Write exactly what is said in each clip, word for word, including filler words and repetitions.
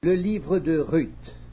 Le livre de Ruth.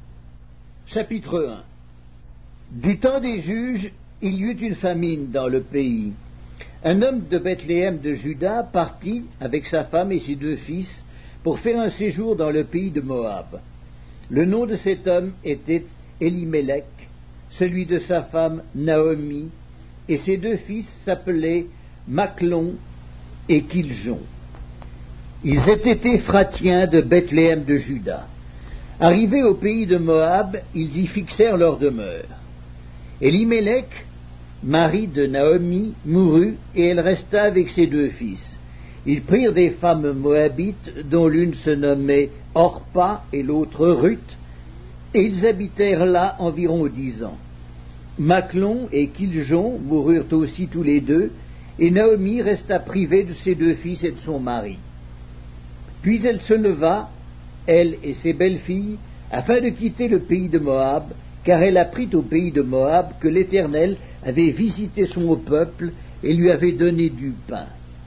Chapitre un. Du temps des juges, il y eut une famine dans le pays. Un homme de Bethléem de Juda partit avec sa femme et ses deux fils pour faire un séjour dans le pays de Moab. Le nom de cet homme était Elimelech, celui de sa femme Naomi, et ses deux fils s'appelaient Machlon et Kiljon. Ils étaient Éphratiens de Bethléem de Juda. Arrivés au pays de Moab, ils y fixèrent leur demeure. Elimelech, mari de Naomi, mourut, et elle resta avec ses deux fils. Ils prirent des femmes moabites, dont l'une se nommait Orpa et l'autre Ruth, et ils habitèrent là environ dix ans. Machlon et Kiljon moururent aussi tous les deux, et Naomi resta privée de ses deux fils et de son mari. Puis elle se leva, elle et ses belles-filles, afin de quitter le pays de Moab, car elle apprit au pays de Moab que l'Éternel avait visité son peuple et lui avait donné du pain.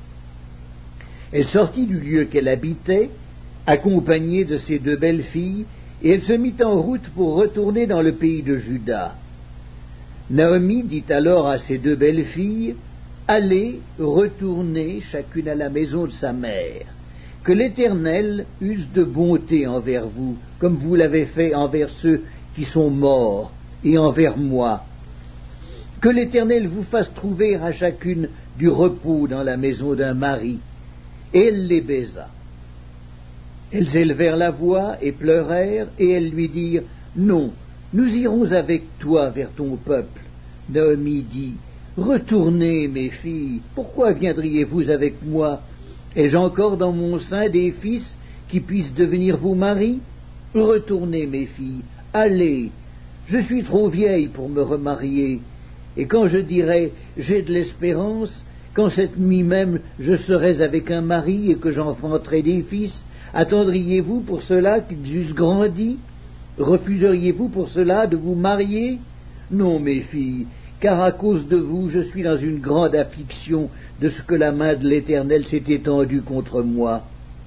Elle sortit du lieu qu'elle habitait, accompagnée de ses deux belles-filles, et elle se mit en route pour retourner dans le pays de Juda. Naomi dit alors à ses deux belles-filles, « Allez, retournez chacune à la maison de sa mère. Que l'Éternel use de bonté envers vous, comme vous l'avez fait envers ceux qui sont morts, et envers moi. Que l'Éternel vous fasse trouver à chacune du repos dans la maison d'un mari. » Et elle les baisa. Elles élevèrent la voix et pleurèrent, et elles lui dirent, « Non, nous irons avec toi vers ton peuple. » Naomi dit, « Retournez, mes filles, pourquoi viendriez-vous avec moi? Ai-je encore dans mon sein des fils qui puissent devenir vos maris? Retournez, mes filles, allez, je suis trop vieille pour me remarier, et quand je dirai « j'ai de l'espérance », quand cette nuit même je serai avec un mari et que j'enfanterai des fils, attendriez-vous pour cela qu'ils eussent grandi? Refuseriez-vous pour cela de vous marier? Non, mes filles, car à cause de vous je suis dans une grande affliction de ce que la main de l'Éternel s'est étendue contre moi. »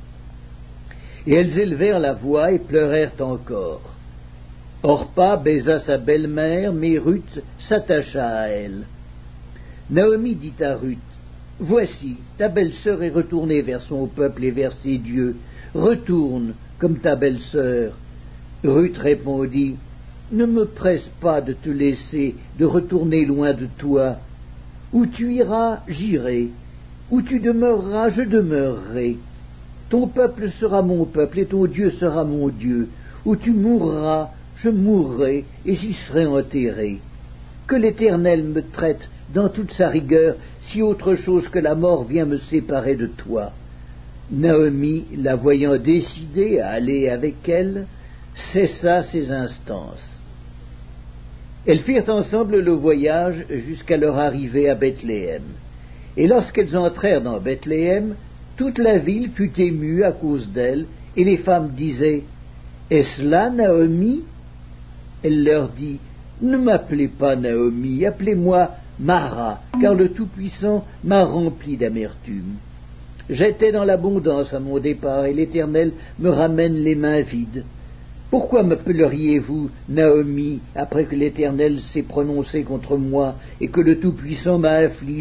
Et elles élevèrent la voix et pleurèrent encore. Orpa baisa sa belle-mère, mais Ruth s'attacha à elle. Naomi dit à Ruth, « Voici, ta belle-sœur est retournée vers son peuple et vers ses dieux. Retourne, comme ta belle-sœur. » Ruth répondit, « Ne me presse pas de te laisser, de retourner loin de toi. Où tu iras, j'irai. Où tu demeureras, je demeurerai. Ton peuple sera mon peuple, et ton Dieu sera mon Dieu. Où tu mourras, je mourrai, et j'y serai enterré. Que l'Éternel me traite dans toute sa rigueur, si autre chose que la mort vient me séparer de toi. » Naomi, la voyant décidée à aller avec elle, cessa ses instances. Elles firent ensemble le voyage jusqu'à leur arrivée à Bethléem. Et lorsqu'elles entrèrent dans Bethléem, toute la ville fut émue à cause d'elles, et les femmes disaient, « Est-ce là Naomi ?» Elle leur dit, « Ne m'appelez pas Naomi, appelez-moi Mara, car le Tout-Puissant m'a rempli d'amertume. J'étais dans l'abondance à mon départ, et l'Éternel me ramène les mains vides. Pourquoi m'appelleriez-vous Naomi, après que l'Éternel s'est prononcé contre moi, et que le Tout-Puissant m'a affligé ?»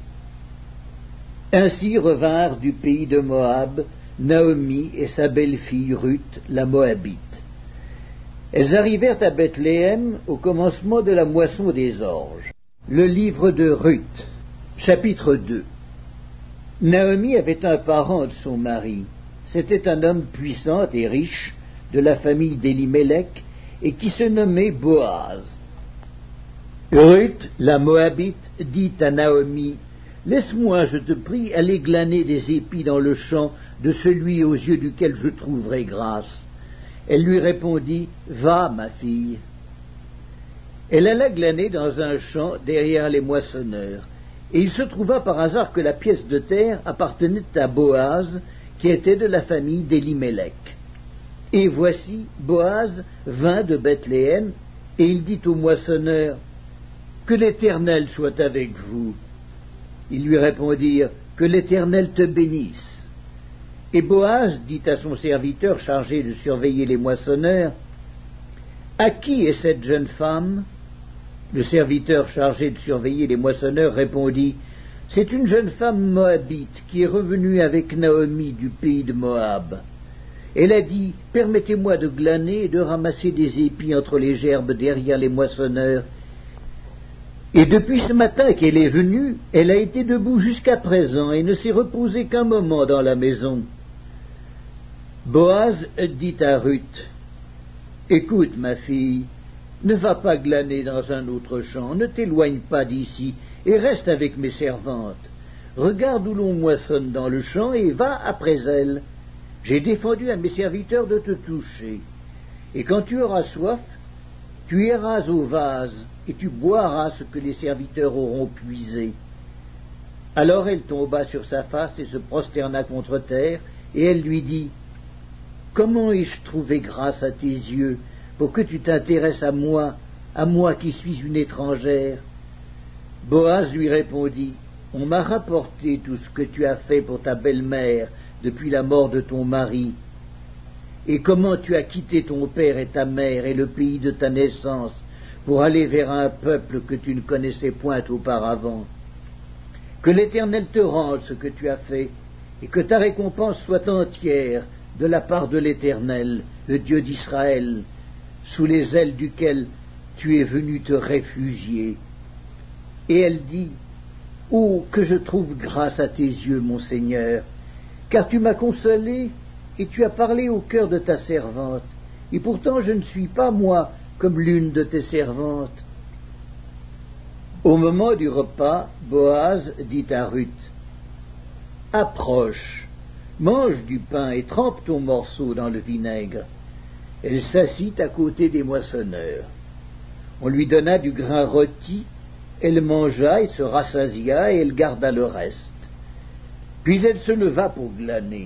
Ainsi revinrent du pays de Moab Naomi et sa belle-fille Ruth, la Moabite. Elles arrivèrent à Bethléem au commencement de la moisson des orges. Le livre de Ruth, chapitre deux. Naomi avait un parent de son mari. C'était un homme puissant et riche, de la famille d'Elimelech, et qui se nommait Boaz. Ruth, la Moabite, dit à Naomi, « Laisse-moi, je te prie, aller glaner des épis dans le champ de celui aux yeux duquel je trouverai grâce. » Elle lui répondit, « Va, ma fille. » Elle alla glaner dans un champ derrière les moissonneurs, et il se trouva par hasard que la pièce de terre appartenait à Boaz, qui était de la famille d'Elimelech. Et voici, Boaz vint de Bethléem, et il dit au moissonneur, « Que l'Éternel soit avec vous. » Ils lui répondirent, « Que l'Éternel te bénisse. » Et Boaz dit à son serviteur chargé de surveiller les moissonneurs, « À qui est cette jeune femme ?» Le serviteur chargé de surveiller les moissonneurs répondit, « C'est une jeune femme moabite qui est revenue avec Naomi du pays de Moab. Elle a dit, « Permettez-moi de glaner et de ramasser des épis entre les gerbes derrière les moissonneurs. » Et depuis ce matin qu'elle est venue, elle a été debout jusqu'à présent et ne s'est reposée qu'un moment dans la maison. Boaz dit à Ruth, « Écoute, ma fille, ne va pas glaner dans un autre champ, ne t'éloigne pas d'ici et reste avec mes servantes. Regarde où l'on moissonne dans le champ et va après elles. J'ai défendu à mes serviteurs de te toucher. Et quand tu auras soif, tu iras au vase et tu boiras ce que les serviteurs auront puisé. » Alors elle tomba sur sa face et se prosterna contre terre, et elle lui dit, « Comment ai-je trouvé grâce à tes yeux pour que tu t'intéresses à moi, à moi qui suis une étrangère ?» Boaz lui répondit, « On m'a rapporté tout ce que tu as fait pour ta belle-mère depuis la mort de ton mari, et comment tu as quitté ton père et ta mère et le pays de ta naissance pour aller vers un peuple que tu ne connaissais point auparavant. Que l'Éternel te rende ce que tu as fait, et que ta récompense soit entière de la part de l'Éternel, le Dieu d'Israël, sous les ailes duquel tu es venu te réfugier. » Et elle dit, « Oh, que je trouve grâce à tes yeux, mon Seigneur, car tu m'as consolé et tu as parlé au cœur de ta servante, et pourtant je ne suis pas, moi, comme l'une de tes servantes. » Au moment du repas, Boaz dit à Ruth, « Approche, mange du pain et trempe ton morceau dans le vinaigre. » Elle s'assit à côté des moissonneurs. On lui donna du grain rôti, elle mangea et se rassasia, et elle garda le reste. Puis elle se leva pour glaner.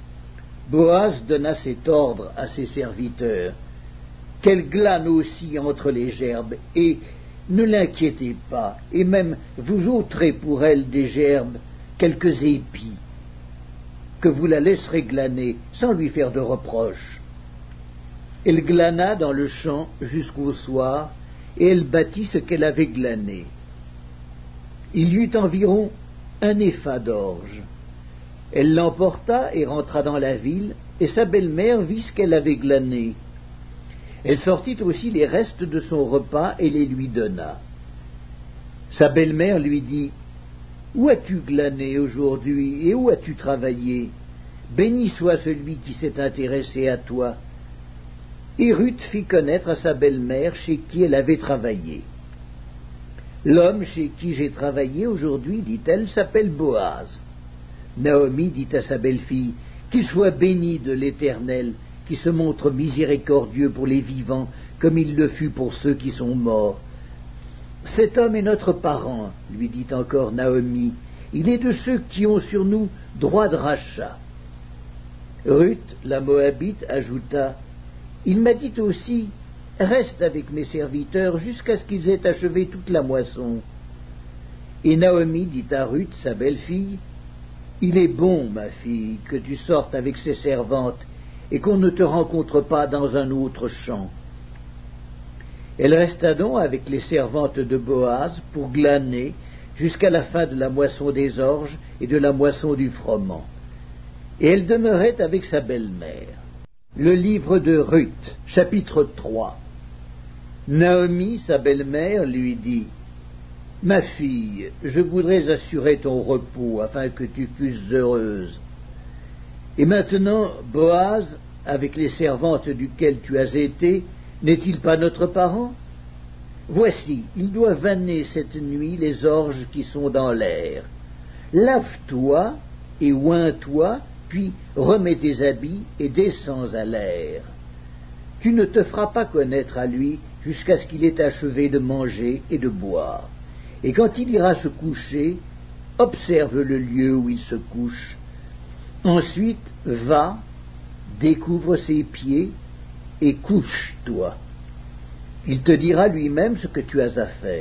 Boaz donna cet ordre à ses serviteurs, « Qu'elle glane aussi entre les gerbes, et ne l'inquiétez pas, et même vous ôterez pour elle des gerbes quelques épis, que vous la laisserez glaner sans lui faire de reproches. » Elle glana dans le champ jusqu'au soir, et elle bâtit ce qu'elle avait glané. Il y eut environ un épha d'orge. Elle l'emporta et rentra dans la ville, et sa belle-mère vit ce qu'elle avait glané. Elle sortit aussi les restes de son repas et les lui donna. Sa belle-mère lui dit, « Où as-tu glané aujourd'hui et où as-tu travaillé? Béni soit celui qui s'est intéressé à toi. » Et Ruth fit connaître à sa belle-mère chez qui elle avait travaillé. « L'homme chez qui j'ai travaillé aujourd'hui, dit-elle, s'appelle Boaz. » Naomi dit à sa belle-fille, « Qu'il soit béni de l'Éternel, qui se montre miséricordieux pour les vivants, comme il le fut pour ceux qui sont morts. » « Cet homme est notre parent, lui dit encore Naomi, il est de ceux qui ont sur nous droit de rachat. » Ruth, la Moabite, ajouta, « Il m'a dit aussi, reste avec mes serviteurs jusqu'à ce qu'ils aient achevé toute la moisson. » Et Naomi dit à Ruth, sa belle-fille, « Il est bon, ma fille, que tu sortes avec ses servantes et qu'on ne te rencontre pas dans un autre champ. » Elle resta donc avec les servantes de Boaz pour glaner jusqu'à la fin de la moisson des orges et de la moisson du froment. Et elle demeurait avec sa belle-mère. Le livre de Ruth, chapitre trois. Naomi, sa belle-mère, lui dit, « Ma fille, je voudrais assurer ton repos afin que tu fusses heureuse. Et maintenant, Boaz, avec les servantes duquel tu as été, n'est-il pas notre parent? Voici, il doit vanner cette nuit les orges qui sont dans l'air. Lave-toi et oins-toi, puis remets tes habits et descends à l'air. Tu ne te feras pas connaître à lui jusqu'à ce qu'il ait achevé de manger et de boire. Et quand il ira se coucher, observe le lieu où il se couche. Ensuite, va, découvre ses pieds, et couche-toi. Il te dira lui-même ce que tu as à faire. »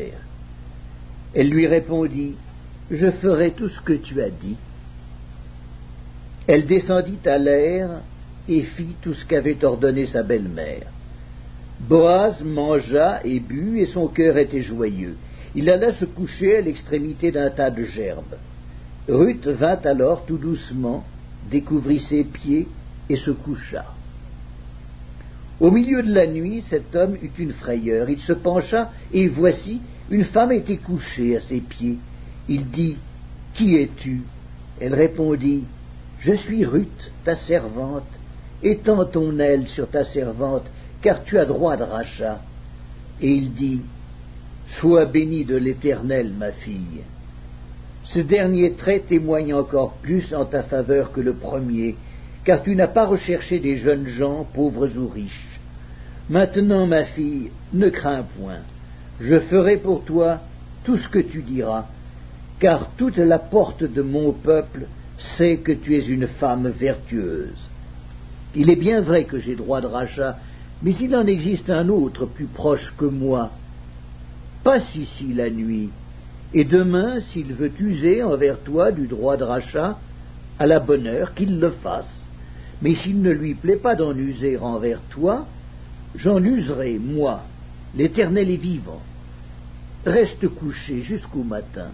Elle lui répondit, « Je ferai tout ce que tu as dit. » Elle descendit à l'air et fit tout ce qu'avait ordonné sa belle-mère. Boaz mangea et but, et son cœur était joyeux. Il alla se coucher à l'extrémité d'un tas de gerbes. Ruth vint alors tout doucement, découvrit ses pieds et se coucha. Au milieu de la nuit, cet homme eut une frayeur. Il se pencha, et voici, une femme était couchée à ses pieds. Il dit, « Qui es-tu » Elle répondit, « Je suis Ruth, ta servante. Étends ton aile sur ta servante, car tu as droit de rachat. » Et il dit, « Sois bénie de l'Éternel, ma fille. » Ce dernier trait témoigne encore plus en ta faveur que le premier, car tu n'as pas recherché des jeunes gens, pauvres ou riches. Maintenant, ma fille, ne crains point. Je ferai pour toi tout ce que tu diras, car toute la porte de mon peuple sait que tu es une femme vertueuse. Il est bien vrai que j'ai droit de rachat, mais il en existe un autre plus proche que moi. Passe ici la nuit, et demain, s'il veut user envers toi du droit de rachat, à la bonne heure qu'il le fasse. Mais s'il ne lui plaît pas d'en user envers toi, j'en userai, moi. L'Éternel est vivant. Reste couché jusqu'au matin.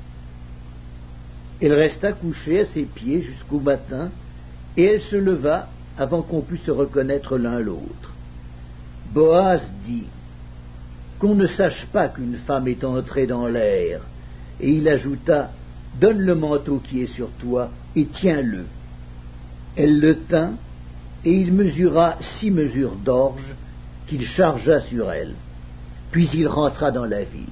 Elle resta couchée à ses pieds jusqu'au matin, et elle se leva avant qu'on pût se reconnaître l'un l'autre. Boaz dit, « Qu'on ne sache pas qu'une femme est entrée dans l'air. » Et il ajouta, « Donne le manteau qui est sur toi, et tiens-le. » Elle le tint, et il mesura six mesures d'orge qu'il chargea sur elle. Puis il rentra dans la ville.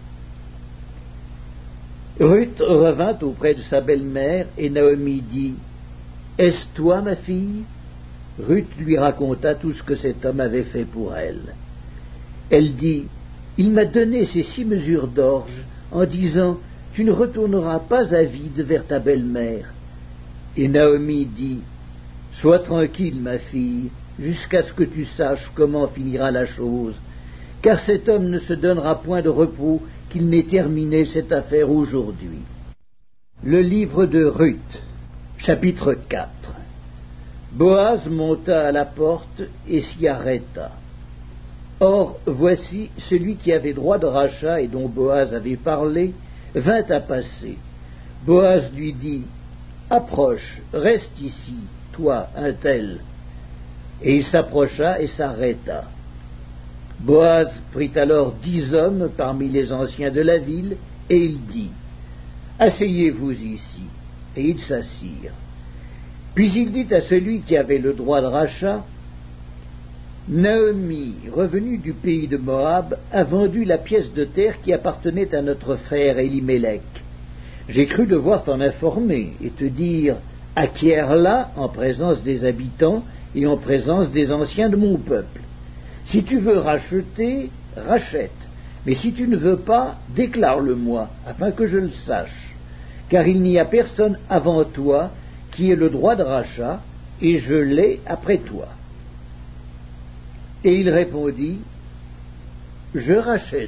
Ruth revint auprès de sa belle-mère, et Naomi dit, « Est-ce toi, ma fille ?» Ruth lui raconta tout ce que cet homme avait fait pour elle. Elle dit, « Il m'a donné ces six mesures d'orge en disant, « Tu ne retourneras pas à vide vers ta belle-mère. » Et Naomi dit, « Sois tranquille, ma fille, jusqu'à ce que tu saches comment finira la chose, car cet homme ne se donnera point de repos qu'il n'ait terminé cette affaire aujourd'hui. » Le livre de Ruth, chapitre quatre. Boaz monta à la porte et s'y arrêta. Or, voici, celui qui avait droit de rachat et dont Boaz avait parlé, vint à passer. Boaz lui dit, « Approche, reste ici, toi, un tel. » Et il s'approcha et s'arrêta. Boaz prit alors dix hommes parmi les anciens de la ville, et il dit, « Asseyez-vous ici. » Et ils s'assirent. Puis il dit à celui qui avait le droit de rachat, « Naomi, revenue du pays de Moab, a vendu la pièce de terre qui appartenait à notre frère Élimélec. J'ai cru devoir t'en informer et te dire, acquiers-la en présence des habitants et en présence des anciens de mon peuple. Si tu veux racheter, rachète, mais si tu ne veux pas, déclare-le-moi, afin que je le sache, car il n'y a personne avant toi qui ait le droit de rachat, et je l'ai après toi. » Et il répondit, « Je rachèterai. »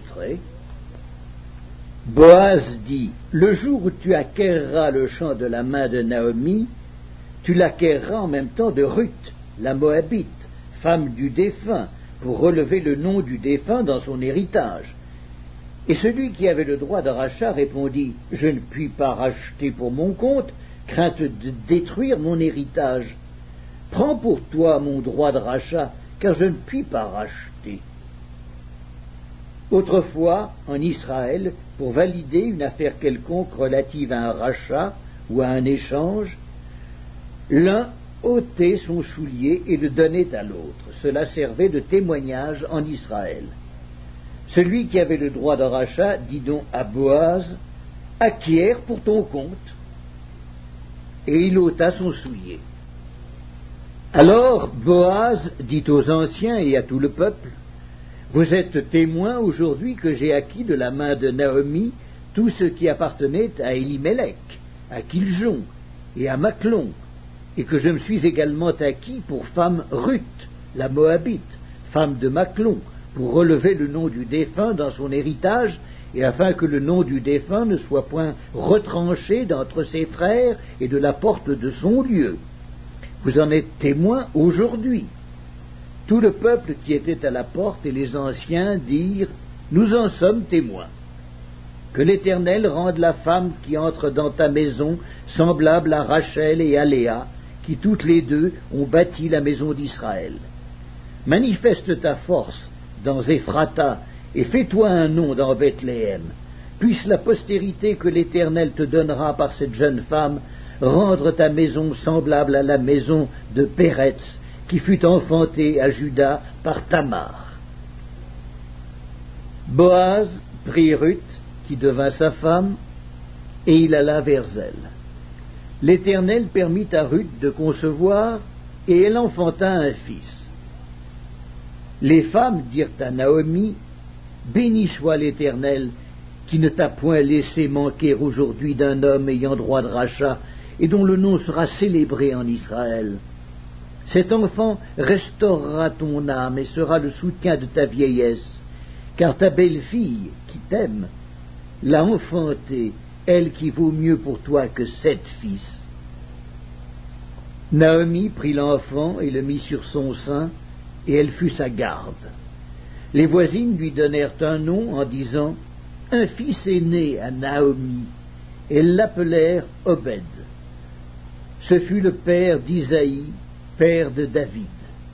Boaz dit, « Le jour où tu acquerras le champ de la main de Naomi, tu l'acquerras en même temps de Ruth, la Moabite, femme du défunt, pour relever le nom du défunt dans son héritage. » Et celui qui avait le droit de rachat répondit, « Je ne puis pas racheter pour mon compte, crainte de détruire mon héritage. Prends pour toi mon droit de rachat, car je ne puis pas racheter. » Autrefois, en Israël, pour valider une affaire quelconque relative à un rachat ou à un échange, l'un ôtait son soulier et le donnait à l'autre. Cela servait de témoignage en Israël. Celui qui avait le droit de rachat dit donc à Boaz, « Acquiers pour ton compte. » Et il ôta son soulier. Alors Boaz dit aux anciens et à tout le peuple, « Vous êtes témoins aujourd'hui que j'ai acquis de la main de Naomi tout ce qui appartenait à Élimélec, à Kiljon et à Maclon, et que je me suis également acquis pour femme Ruth, la Moabite, femme de Maclon, pour relever le nom du défunt dans son héritage, et afin que le nom du défunt ne soit point retranché d'entre ses frères et de la porte de son lieu. Vous en êtes témoins aujourd'hui. Tout le peuple qui était à la porte et les anciens dirent, nous en sommes témoins. Que l'Éternel rende la femme qui entre dans ta maison semblable à Rachel et à Léa, qui toutes les deux ont bâti la maison d'Israël. Manifeste ta force dans Éphrata et fais-toi un nom dans Bethléem. Puisse la postérité que l'Éternel te donnera par cette jeune femme rendre ta maison semblable à la maison de Péretz, qui fut enfantée à Juda par Tamar. Boaz prit Ruth, qui devint sa femme, et il alla vers elle. L'Éternel permit à Ruth de concevoir, et elle enfanta un fils. Les femmes dirent à Naomi, « Béni soit l'Éternel, qui ne t'a point laissé manquer aujourd'hui d'un homme ayant droit de rachat, et dont le nom sera célébré en Israël. Cet enfant restaurera ton âme et sera le soutien de ta vieillesse, car ta belle-fille, qui t'aime, l'a enfanté, elle qui vaut mieux pour toi que sept fils. » Naomi prit l'enfant et le mit sur son sein, et elle fut sa garde. Les voisines lui donnèrent un nom en disant, « Un fils est né à Naomi. » Elles l'appelèrent Obed. Ce fut le père d'Isaïe, père de David.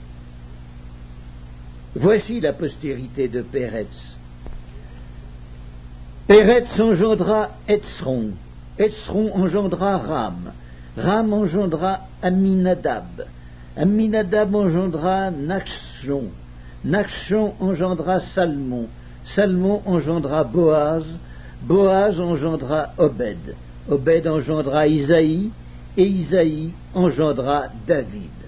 Voici la postérité de Péretz. Péretz engendra Hetzron, Hetzron engendra Ram, Ram engendra Aminadab, Aminadab engendra Nachshon, Nachshon engendra Salmon, Salmon engendra Boaz, Boaz engendra Obed, Obed engendra Isaïe, et Isaïe engendra David.